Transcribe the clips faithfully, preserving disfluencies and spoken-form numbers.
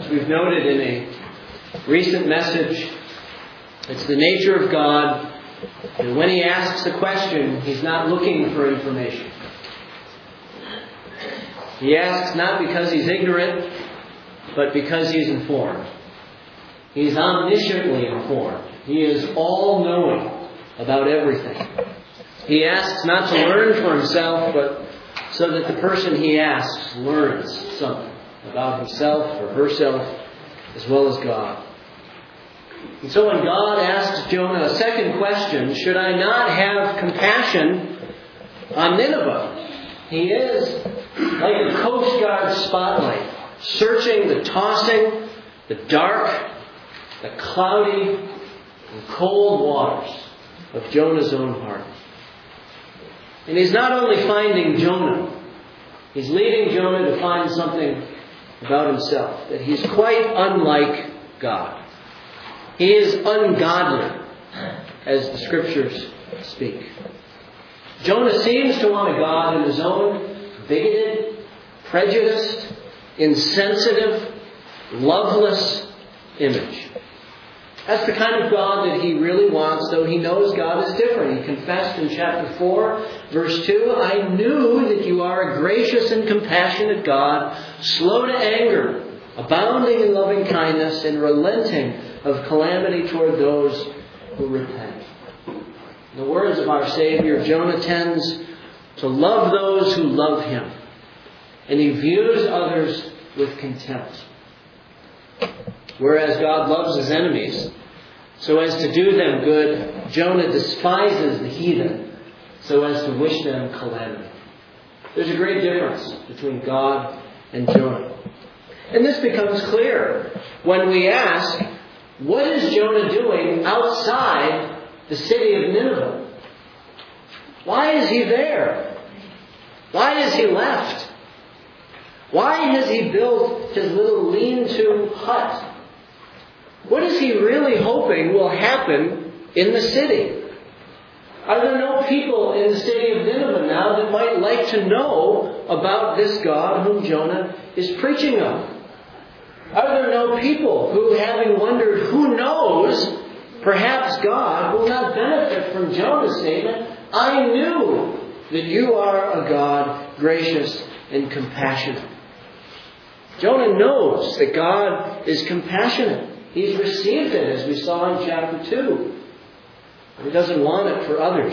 As we've noted in a recent message, it's the nature of God that when He asks a question, He's not looking for information. He asks not because He's ignorant, but because He's informed. He's omnisciently informed. He is all-knowing about everything. He asks not to learn for Himself, but so that the person He asks learns something about himself or herself as well as God. And so when God asks Jonah a second question, should I not have compassion on Nineveh? He is like a Coast Guard spotlight, searching the tossing, the dark, the cloudy, and cold waters of Jonah's own heart. And He's not only finding Jonah, He's leading Jonah to find something about himself, that he's quite unlike God. He is ungodly, as the Scriptures speak. Jonah seems to want a God in his own bigoted, prejudiced, insensitive, loveless image. That's the kind of God that he really wants, though he knows God is different. He confessed in chapter four, verse two, I knew that you are a gracious and compassionate God, slow to anger, abounding in loving kindness, and relenting of calamity toward those who repent. In the words of our Savior, Jonah tends to love those who love Him, and he views others with contempt. Whereas God loves His enemies, so as to do them good, Jonah despises the heathen, so as to wish them calamity. There's a great difference between God and Jonah. And this becomes clear when we ask, what is Jonah doing outside the city of Nineveh? Why is he there? Why has he left? Why has he built his little lean-to hut? What is he really hoping will happen in the city? Are there no people in the city of Nineveh now that might like to know about this God whom Jonah is preaching of? Are there no people who, having wondered who knows, perhaps God will not benefit from Jonah's statement, I knew that you are a God gracious and compassionate. Jonah knows that God is compassionate. He's received it, as we saw in chapter two. But he doesn't want it for others.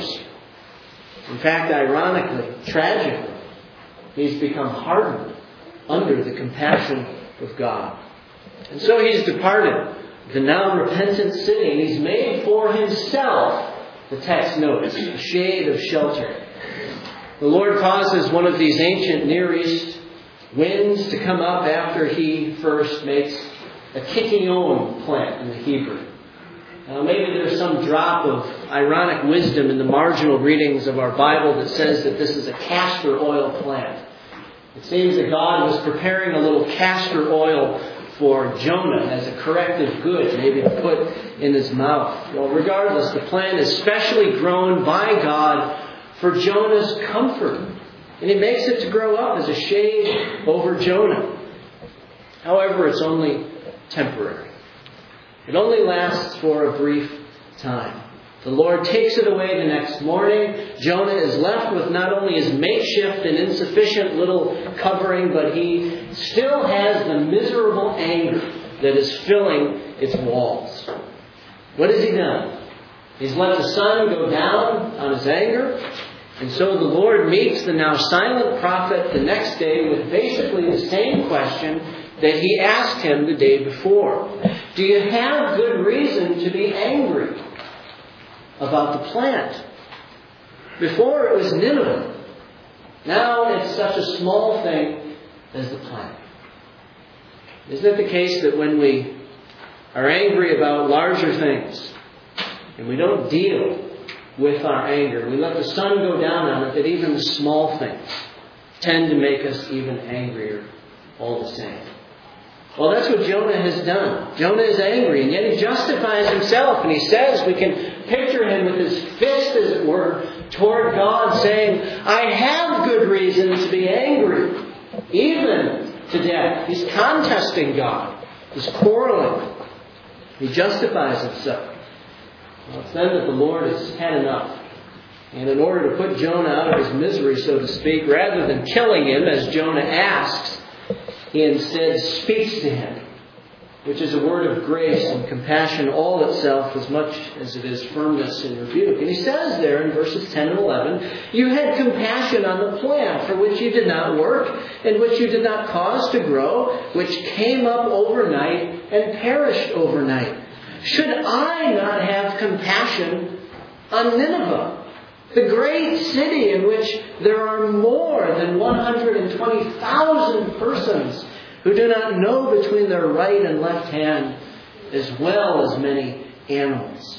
In fact, ironically, tragically, he's become hardened under the compassion of God. And so he's departed the now repentant city, and he's made for himself, the text notes, a shade of shelter. The Lord causes one of these ancient Near East winds to come up after He first makes a kittion plant in the Hebrew. Now, maybe there's some drop of ironic wisdom in the marginal readings of our Bible that says that this is a castor oil plant. It seems that God was preparing a little castor oil for Jonah as a corrective good, maybe to put in his mouth. Well, regardless, the plant is specially grown by God for Jonah's comfort. And He makes it to grow up as a shade over Jonah. However, it's only temporary. It only lasts for a brief time. The Lord takes it away the next morning. Jonah is left with not only his makeshift and insufficient little covering, but he still has the miserable anger that is filling its walls. What has he done? He's let the sun go down on his anger. And so the Lord meets the now silent prophet the next day with basically the same question that He asked him the day before. Do you have good reason to be angry about the plant? Before it was Nineveh. Now it's such a small thing as the plant. Isn't it the case that when we are angry about larger things and we don't deal with our anger, we let the sun go down on it, that even the small things tend to make us even angrier all the same? Well, that's what Jonah has done. Jonah is angry, and yet he justifies himself, and he says, we can picture him with his fist, as it were, toward God, saying, I have good reason to be angry, even to death. He's contesting God. He's quarreling. He justifies himself. Well, it's then that the Lord has had enough. And in order to put Jonah out of his misery, so to speak, rather than killing him as Jonah asks, he instead speaks to him, which is a word of grace and compassion all itself as much as it is firmness and rebuke. And he says there in verses ten and eleven, you had compassion on the plant for which you did not work and which you did not cause to grow, which came up overnight and perished overnight. Should I not have compassion on Nineveh, the great city in which there are more than one hundred twenty thousand persons who do not know between their right and left hand, as well as many animals?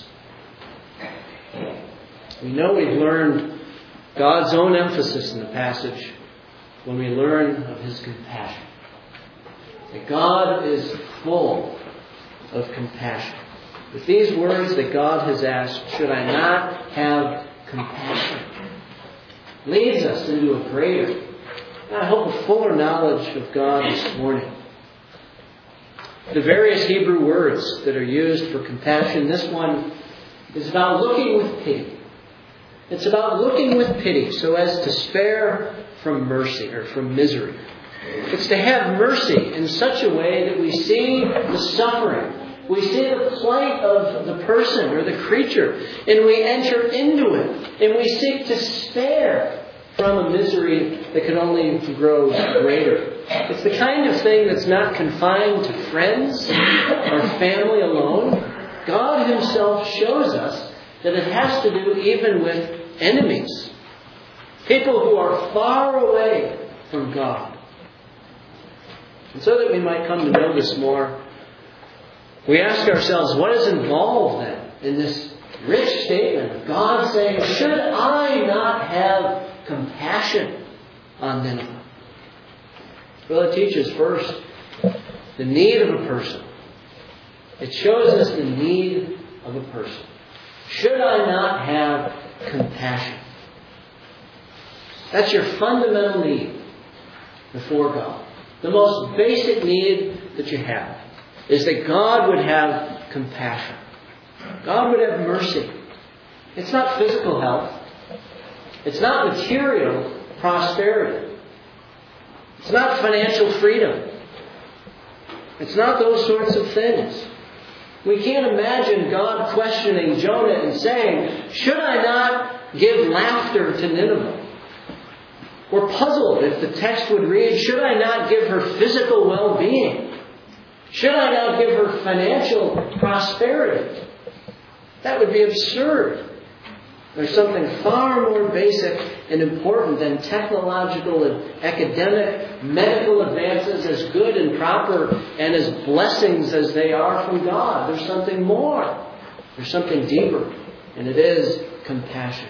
We know we've learned God's own emphasis in the passage when we learn of His compassion. That God is full of compassion. With these words that God has asked, should I not have compassion, leads us into a greater, and I hope a fuller knowledge of God this morning. The various Hebrew words that are used for compassion, this one is about looking with pity. It's about looking with pity so as to spare from mercy or from misery. It's to have mercy in such a way that we see the suffering, we see the plight of the person or the creature, and we enter into it, and we seek to spare from a misery that can only grow greater. It's the kind of thing that's not confined to friends or family alone. God Himself shows us that it has to do even with enemies, people who are far away from God. And so that we might come to know this more, we ask ourselves, what is involved then in this rich statement of God saying, should I not have compassion on Nineveh? Well, it teaches first the need of a person. It shows us the need of a person. Should I not have compassion? That's your fundamental need before God. The most basic need that you have is that God would have compassion. God would have mercy. It's not physical health. It's not material prosperity. It's not financial freedom. It's not those sorts of things. We can't imagine God questioning Jonah and saying, should I not give laughter to Nineveh? We're puzzled if the text would read, should I not give her physical well-being? Should I not give her financial prosperity? That would be absurd. There's something far more basic and important than technological and academic, medical advances, as good and proper and as blessings as they are from God. There's something more. There's something deeper. And it is compassion.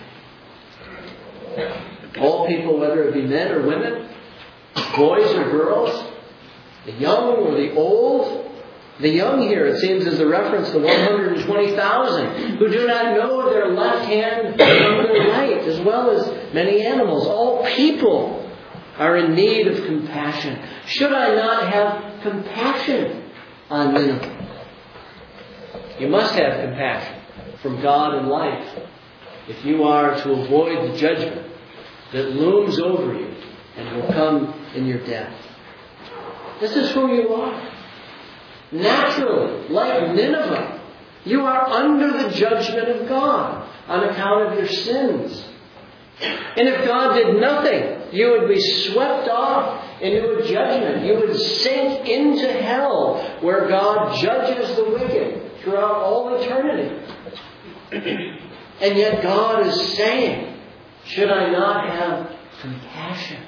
All people, whether it be men or women, boys or girls, the young or the old. The young here, it seems, is a reference to one hundred twenty thousand who do not know their left hand from their right, as well as many animals. All people are in need of compassion. Should I not have compassion on Nineveh? You must have compassion from God in life if you are to avoid the judgment that looms over you and will come in your death. This is who you are. Naturally, like Nineveh, you are under the judgment of God on account of your sins. And if God did nothing, you would be swept off into a judgment. You would sink into hell, where God judges the wicked throughout all eternity. And yet God is saying, should I not have compassion?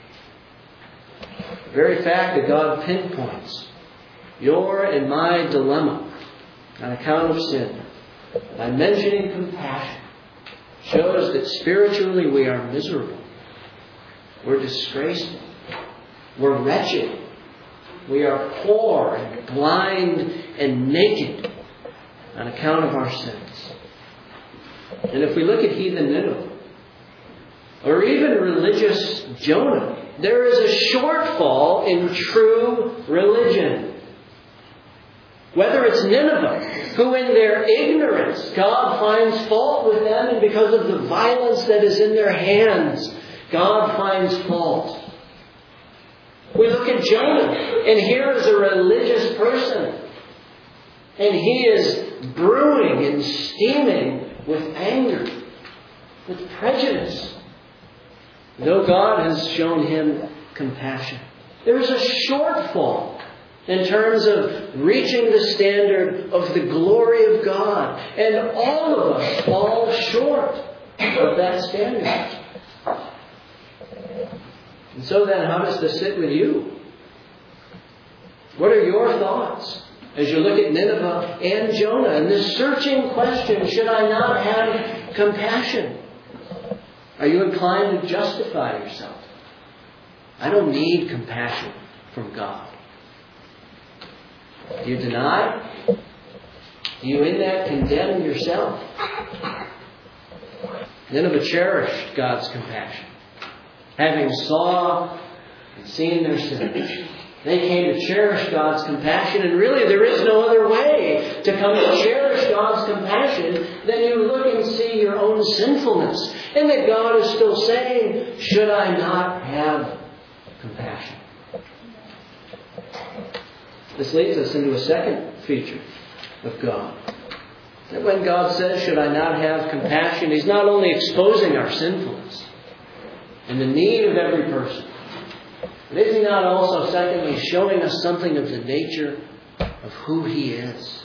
The very fact that God pinpoints your and my dilemma on account of sin by mentioning compassion shows that spiritually we are miserable. We're disgraceful. We're wretched. We are poor and blind and naked on account of our sins. And if we look at heathen Nineveh, or even religious Jonah, there is a shortfall in true religion. Whether it's Nineveh, who in their ignorance, God finds fault with them, and because of the violence that is in their hands, God finds fault. We look at Jonah, and here is a religious person, and he is brewing and steaming with anger, with prejudice, though God has shown him compassion. There is a shortfall in terms of reaching the standard of the glory of God. And all of us fall short of that standard. And so then, how does this sit with you? What are your thoughts as you look at Nineveh and Jonah and this searching question, should I not have compassion? Are you inclined to justify yourself? I don't need compassion from God. Do you deny? Do you in that condemn yourself? Nineveh cherished God's compassion. Having saw and seen their sin, they came to cherish God's compassion. And really there is no other way to come to cherish God's compassion than you look and see your own sinfulness. And that God is still saying, should I not have compassion? This leads us into a second feature of God. That when God says, should I not have compassion, He's not only exposing our sinfulness and the need of every person, but is He not also, secondly, showing us something of the nature of who He is?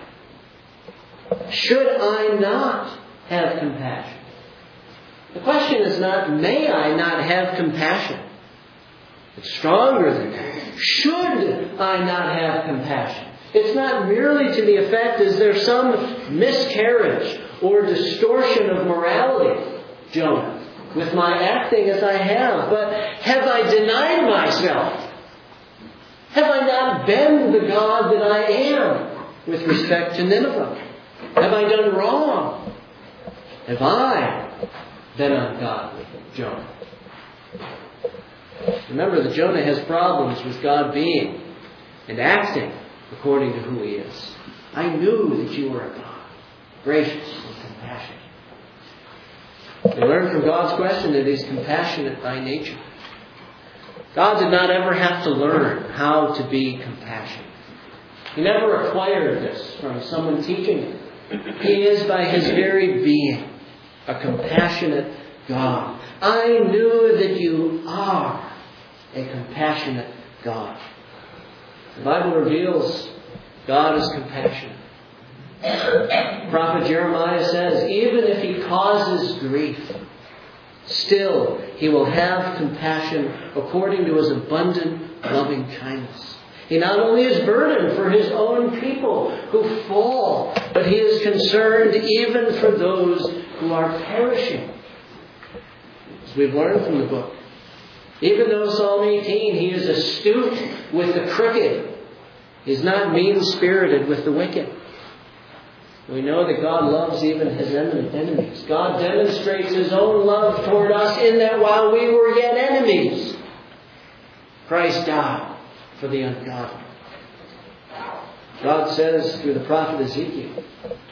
Should I not have compassion? The question is not, may I not have compassion? It's stronger than that. Should I not have compassion? It's not merely to the effect, is there some miscarriage or distortion of morality, Jonah, with my acting as I have? But have I denied myself? Have I not been the God that I am with respect to Nineveh? Have I done wrong? Have I been ungodly, Jonah? Remember that Jonah has problems with God being and acting according to who He is. I knew that you were a God, gracious and compassionate. We learn from God's question that He's compassionate by nature. God did not ever have to learn how to be compassionate. He never acquired this from someone teaching Him. He is by His very being a compassionate God. I knew that you are a compassionate God. The Bible reveals God is compassionate. Prophet Jeremiah says, even if He causes grief, still He will have compassion according to His abundant loving kindness. He not only is burdened for His own people who fall, but He is concerned even for those who are perishing. As we've learned from the book, even though Psalm eighteen, he is astute with the crooked, he's not mean-spirited with the wicked. We know that God loves even His enemies. God demonstrates His own love toward us in that while we were yet enemies, Christ died for the ungodly. God says through the prophet Ezekiel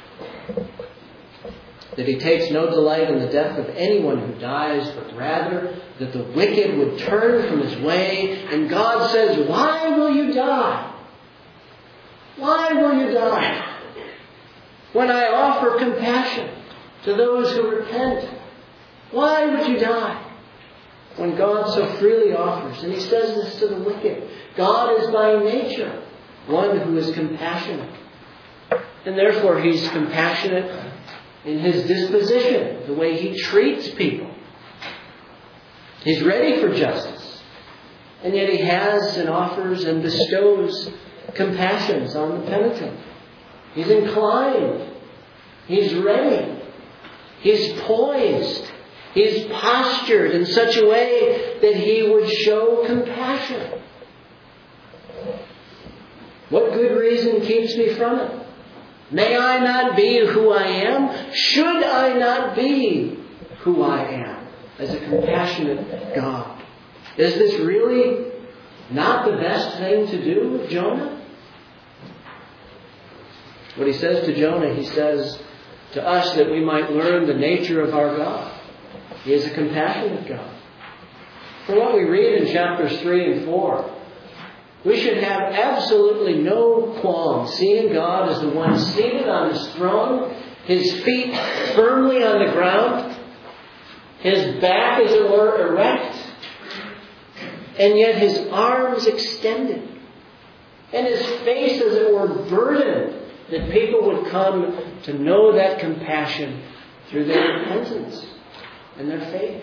that He takes no delight in the death of anyone who dies, but rather that the wicked would turn from his way. And God says, why will you die? Why will you die? When I offer compassion to those who repent, why would you die? When God so freely offers. And He says this to the wicked. God is by nature one who is compassionate. And therefore He's compassionate in His disposition, the way He treats people. He's ready for justice. And yet He has and offers and bestows compassions on the penitent. He's inclined. He's ready. He's poised. He's postured in such a way that He would show compassion. What good reason keeps me from it? May I not be who I am? Should I not be who I am as a compassionate God? Is this really not the best thing to do with Jonah? What he says to Jonah, he says to us that we might learn the nature of our God. He is a compassionate God. From what we read in chapters three and four, we should have absolutely no qualm seeing God as the one seated on His throne, His feet firmly on the ground, His back, as it were, erect, and yet His arms extended, and His face, as it were, burdened, that people would come to know that compassion through their repentance and their faith.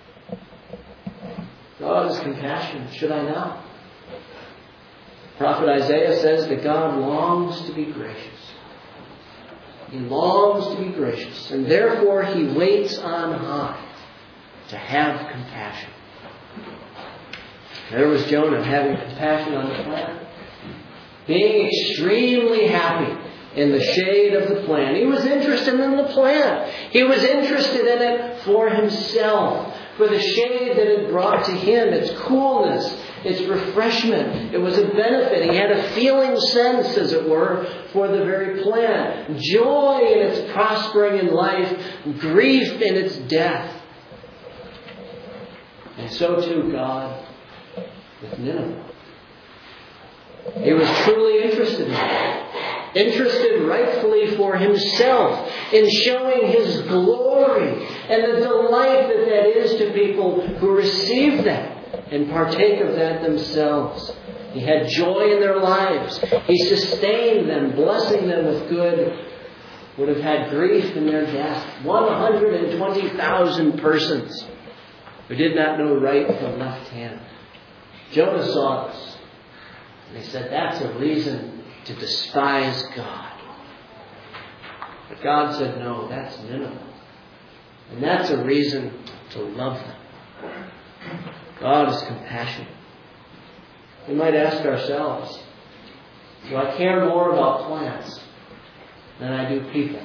God is compassionate, should I not? Prophet Isaiah says that God longs to be gracious. He longs to be gracious, and therefore He waits on high to have compassion. There was Jonah having compassion on the planet, being extremely happy in the shade of the plant. He was interested in the plant. He was interested in it for himself, for the shade that it brought to him, its coolness, its refreshment. It was a benefit. He had a feeling sense, as it were, for the very plant. Joy in its prospering in life, grief in its death. And so too God with Nineveh. He was truly interested in it. Interested rightfully for himself in showing His glory and the delight that that is to people who receive that and partake of that themselves. He had joy in their lives. He sustained them, blessing them with good. Would have had grief in their death. one hundred twenty thousand persons who did not know right from left hand. Jonah saw this. And he said, that's a reason to despise God. But God said, no, that's Nineveh. And that's a reason to love them. God is compassionate. We might ask ourselves, do I care more about plants than I do people?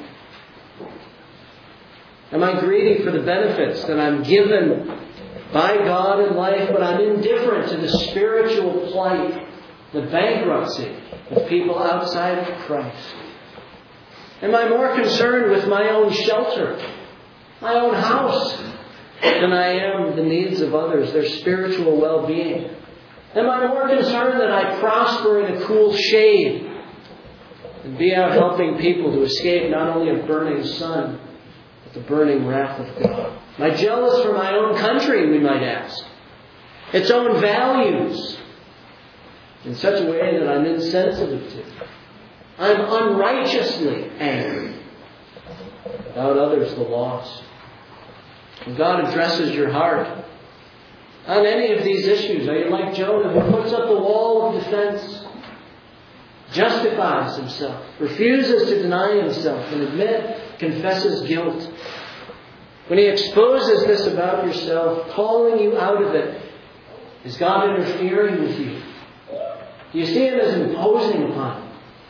Am I greedy for the benefits that I'm given by God in life, but I'm indifferent to the spiritual plight, the bankruptcy of people outside of Christ? Am I more concerned with my own shelter, my own house, than I am the needs of others, their spiritual well-being? Am I more concerned that I prosper in a cool shade and be out helping people to escape not only a burning sun, but the burning wrath of God? Am I jealous for my own country, we might ask, its own values, in such a way that I'm insensitive to? I'm unrighteously angry about others, the lost. When God addresses your heart on any of these issues, are you like Jonah, who puts up the wall of defense, justifies himself, refuses to deny himself and admit, confesses guilt? When he exposes this about yourself, calling you out of it, is God interfering with you? Do you see Him as imposing upon you?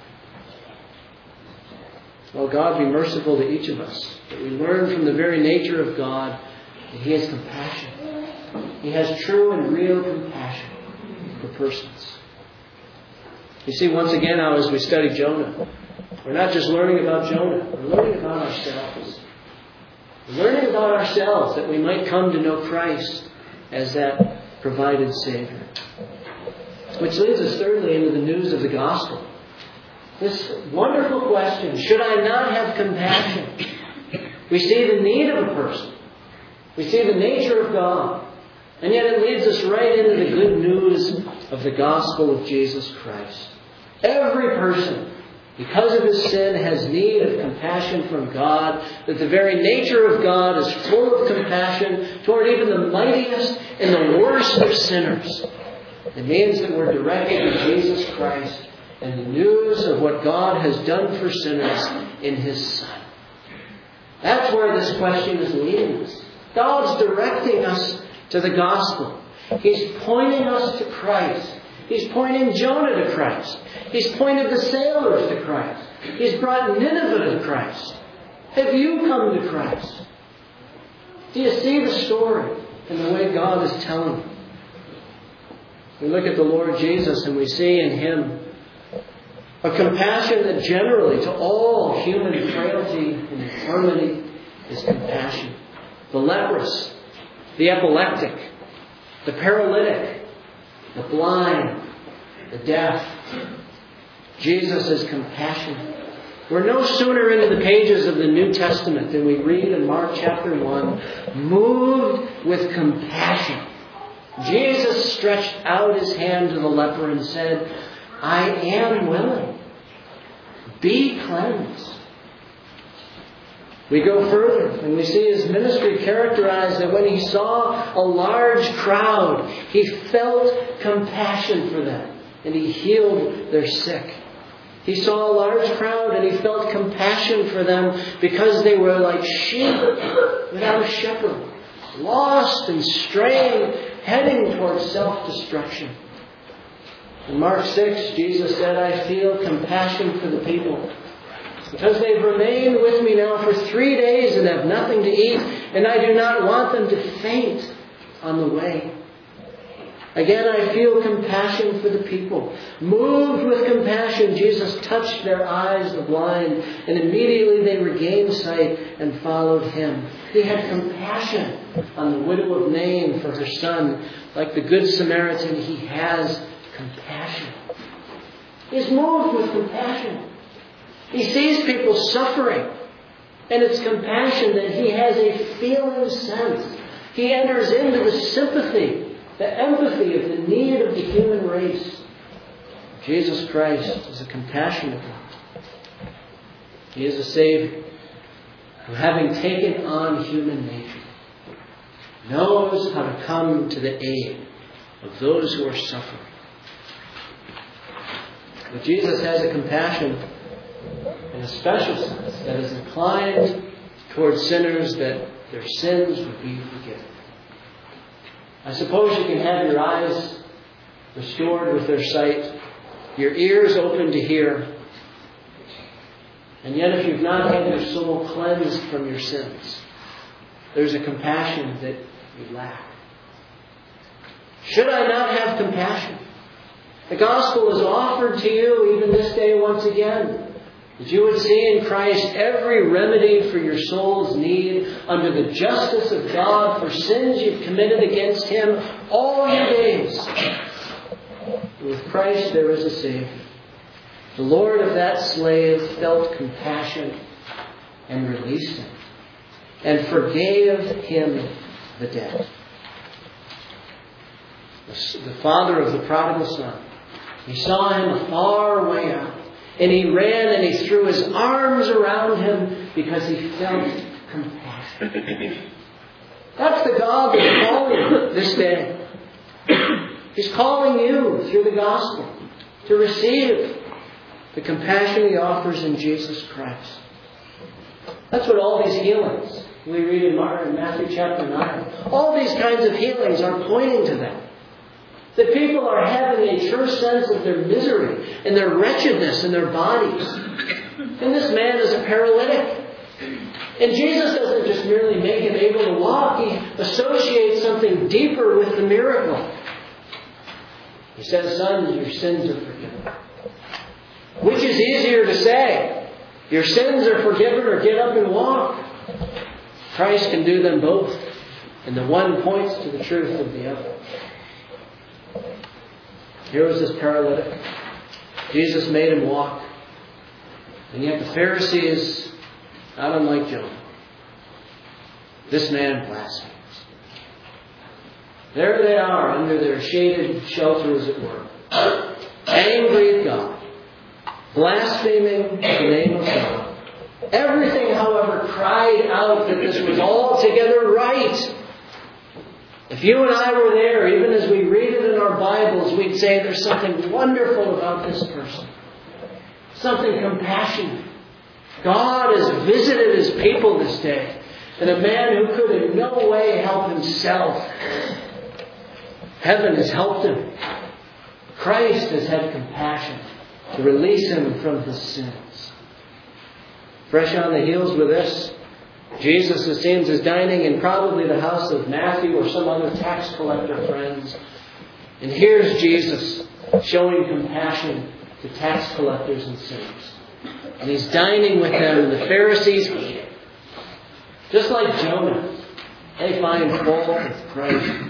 Well, God be merciful to each of us, that we learn from the very nature of God that He has compassion. He has true and real compassion for persons. You see, once again now as we study Jonah, we're not just learning about Jonah, we're learning about ourselves. We're learning about ourselves that we might come to know Christ as that provided Savior. Which leads us thirdly into the news of the gospel. This wonderful question, should I not have compassion? We see the need of a person. We see the nature of God. And yet it leads us right into the good news of the gospel of Jesus Christ. Every person, because of his sin, has need of compassion from God, that the very nature of God is full of compassion toward even the mightiest and the worst of sinners. It means that we're directed to Jesus Christ and the news of what God has done for sinners in His Son. That's where this question is leading us. God's directing us to the gospel. He's pointing us to Christ. He's pointing Jonah to Christ. He's pointed the sailors to Christ. He's brought Nineveh to Christ. Have you come to Christ? Do you see the story and the way God is telling it? We look at the Lord Jesus and we see in Him A compassion that generally to all human frailty and infirmity is compassion. The leprous, the epileptic, the paralytic, the blind, the deaf. Jesus is compassionate. We're no sooner into the pages of the New Testament than we read in Mark chapter one, moved with compassion. Jesus stretched out his hand to the leper and said, I am willing. Be cleansed. We go further and we see his ministry characterized that when he saw a large crowd, he felt compassion for them and he healed their sick. He saw a large crowd and he felt compassion for them because they were like sheep without a shepherd, lost and straying, heading towards self-destruction. In Mark six, Jesus said, I feel compassion for the people because they've remained with me now for three days and have nothing to eat, and I do not want them to faint on the way. Again, I feel compassion for the people. Moved with compassion, Jesus touched their eyes, the blind, and immediately they regained sight and followed him. He had compassion on the widow of Nain for her son. Like the Good Samaritan, he has compassion. He's moved with compassion. He sees people suffering, and it's compassion that he has a feeling sense. He enters into the sympathy, the empathy of the need of the human race. Jesus Christ is a compassionate one. He is a Savior who, having taken on human nature, knows how to come to the aid of those who are suffering. But Jesus has a compassion in a special sense that is inclined towards sinners that their sins would be forgiven. I suppose you can have your eyes restored with their sight, your ears open to hear, and yet if you've not had your soul cleansed from your sins, there's a compassion that you lack. Should I not have compassion? The gospel is offered to you even this day once again. That you would see in Christ every remedy for your soul's need under the justice of God for sins you've committed against him all your days. With Christ there is a Savior. The Lord of that slave felt compassion and released him and forgave him the debt. The father of the prodigal son, he saw him a far way out. And he ran and he threw his arms around him because he felt compassion. That's the God that's calling you this day. He's calling you through the gospel to receive the compassion he offers in Jesus Christ. That's what all these healings we read in Matthew chapter nine. All these kinds of healings are pointing to that. That people are having a true sense of their misery and their wretchedness in their bodies. And this man is a paralytic. And Jesus doesn't just merely make him able to walk. He associates something deeper with the miracle. He says, son, your sins are forgiven. Which is easier to say? Your sins are forgiven or get up and walk? Christ can do them both. And the one points to the truth of the other. Here was this paralytic. Jesus made him walk. And yet the Pharisees, not unlike Jonah, this man blasphemes. There they are under their shaded shelter, as it were, angry at God, blaspheming the name of God. Everything, however, cried out that this was altogether right. If you and I were there, even as we read it in our Bibles, we'd say there's something wonderful about this person. Something compassionate. God has visited his people this day. And a man who could in no way help himself, heaven has helped him. Christ has had compassion to release him from his sins. Fresh on the heels with this, Jesus, it seems, is dining in probably the house of Matthew or some other tax collector friends. And here's Jesus showing compassion to tax collectors and sinners. And he's dining with them, and the Pharisees hate it. Just like Jonah, they find fault with Christ.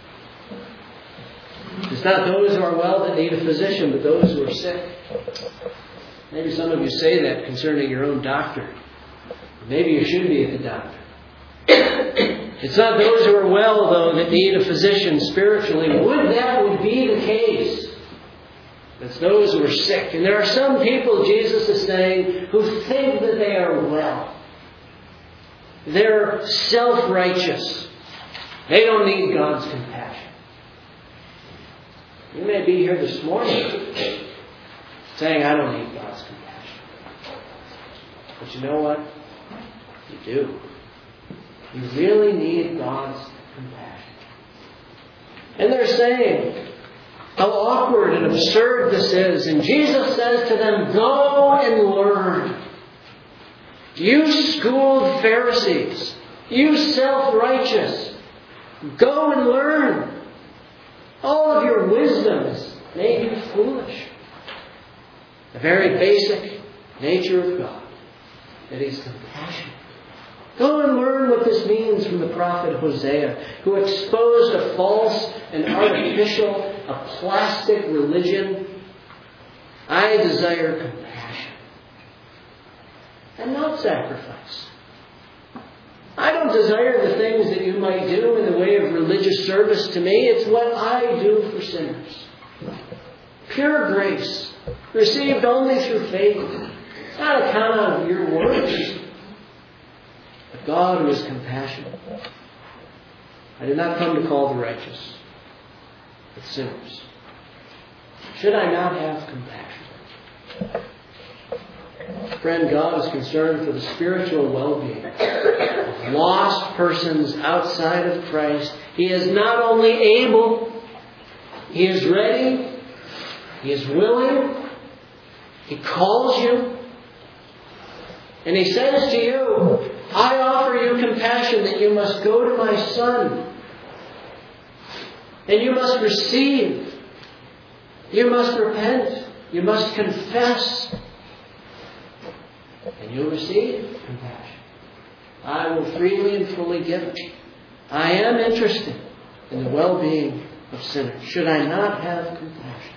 It's not those who are well that need a physician, but those who are sick. Maybe some of you say that concerning your own doctor. Maybe you should be at the doctor. It's not those who are well, though, that need a physician spiritually. Would that would be the case. It's those who are sick. And there are some people, Jesus is saying, who think that they are well. They're self-righteous. They don't need God's compassion. You may be here this morning saying, I don't need God's compassion. But you know what? You do. You really need God's compassion. And they're saying how awkward and absurd this is. And Jesus says to them, go and learn. You schooled Pharisees, you self-righteous, go and learn. All of your wisdoms made you foolish. The very basic nature of God, that He's compassionate. Go and learn what this means from the prophet Hosea, who exposed a false and artificial, a plastic religion. I desire compassion and not sacrifice. I don't desire the things that you might do in the way of religious service to me. It's what I do for sinners. Pure grace, received only through faith. It's not a count of your works. But God who is compassionate. I did not come to call the righteous, but sinners. Should I not have compassion? Friend, God is concerned for the spiritual well-being of lost persons outside of Christ. He is not only able, He is ready, He is willing, He calls you, and He says to you, I offer you compassion that you must go to my Son, and you must receive, you must repent, you must confess, and you'll receive compassion. I will freely and fully give it. I am interested in the well-being of sinners. Should I not have compassion?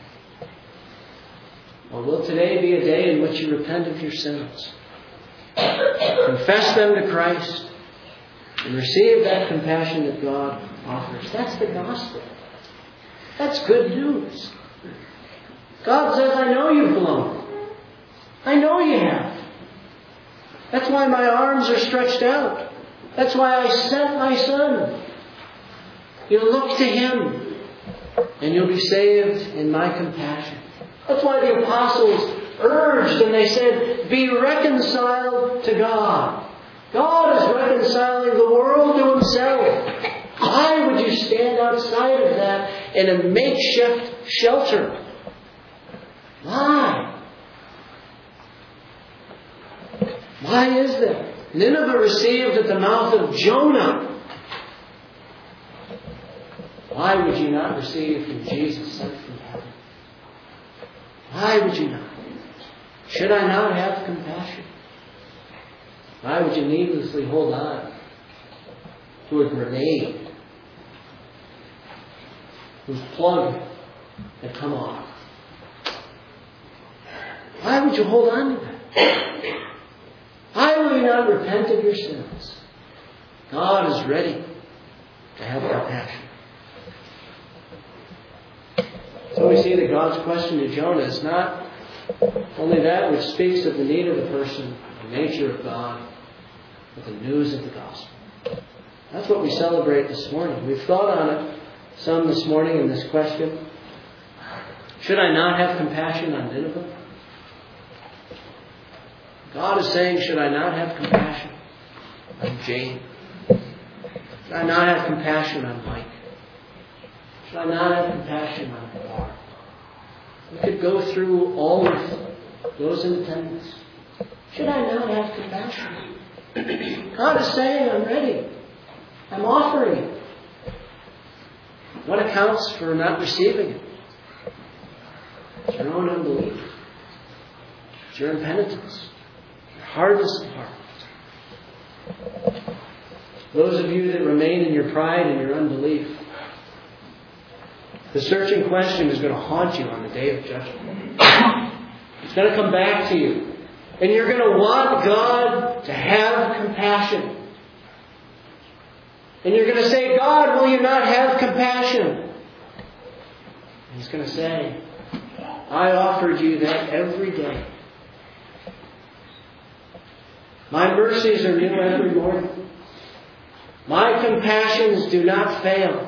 Or will today be a day in which you repent of your sins? Confess them to Christ and receive that compassion that God offers. That's the gospel. That's good news. God says, I know you've blown. I know you have. That's why my arms are stretched out. That's why I sent my Son. You look to Him and you'll be saved in my compassion. That's why the apostles urged and they said, be reconciled to God. God is reconciling the world to Himself. Why would you stand outside of that in a makeshift shelter? Why? Why is that? Nineveh received at the mouth of Jonah. Why would you not receive from Jesus sent from heaven? Why would you not? Should I not have compassion? Why would you needlessly hold on to a grenade whose plug had come off? Why would you hold on to that? Why will you not repent of your sins? God is ready to have compassion. So we see that God's question to Jonah is not only that which speaks of the need of the person, the nature of God, but the news of the gospel. That's what we celebrate this morning. We've thought on it some this morning in this question. Should I not have compassion on Nineveh? God is saying, should I not have compassion on Jane? Should I not have compassion on Mike? Should I not have compassion on Barb? We could go through all of those in attendance. Should I not have compassion? God is saying, I'm ready. I'm offering it. What accounts for not receiving it? It's your own unbelief. It's your impenitence. Your hardness of heart. Those of you that remain in your pride and your unbelief, the searching question is going to haunt you on the day of judgment. It's going to come back to you. And you're going to want God to have compassion. And you're going to say, God, will you not have compassion? And He's going to say, I offered you that every day. My mercies are new every morning. My compassions do not fail.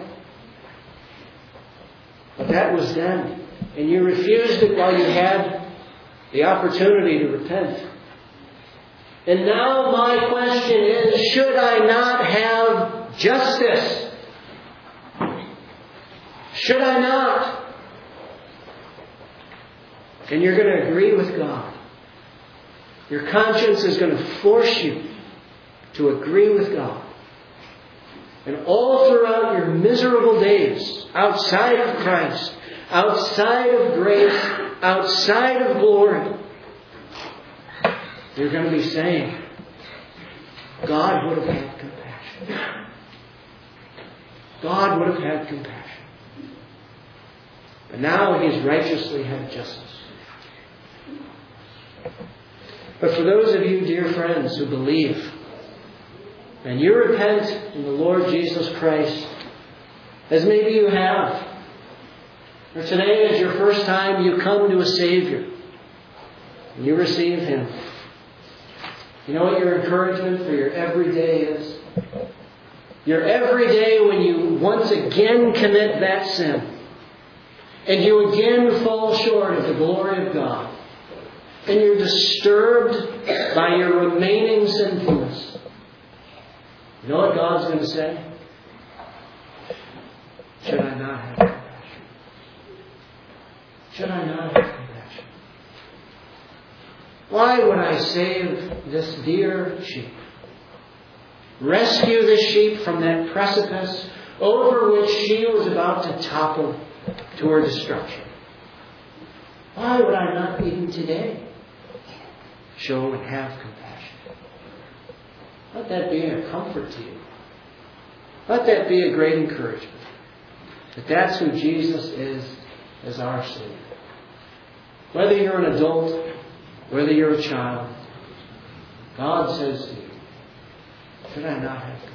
But that was then. And you refused it while you had the opportunity to repent. And now my question is, should I not have justice? Should I not? And you're going to agree with God. Your conscience is going to force you to agree with God. And all throughout your miserable days, outside of Christ, outside of grace, outside of glory, you're going to be saying, God would have had compassion. God would have had compassion. But now He's righteously had justice. But for those of you, dear friends, who believe, and you repent in the Lord Jesus Christ, as maybe you have, or today is your first time you come to a Savior, and you receive Him. You know what your encouragement for your everyday is? Your everyday when you once again commit that sin, and you again fall short of the glory of God, and you're disturbed by your remaining sinfulness. You know what God's going to say? Should I not have compassion? Should I not have compassion? Why would I save this dear sheep? Rescue this sheep from that precipice over which she was about to topple to her destruction. Why would I not even today show and have compassion? Let that be a comfort to you. Let that be a great encouragement. That that's who Jesus is as our Savior. Whether you're an adult, whether you're a child, God says to you, should I not have compassion?